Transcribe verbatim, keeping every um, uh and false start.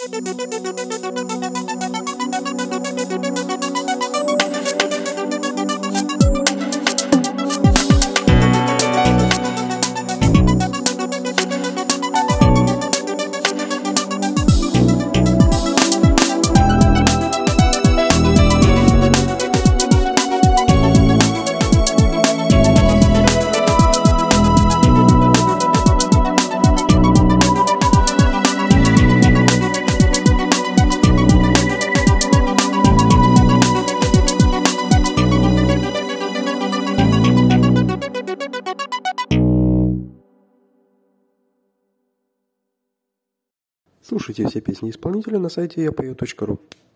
Слушайте все песни исполнителя на сайте я пою точка ру.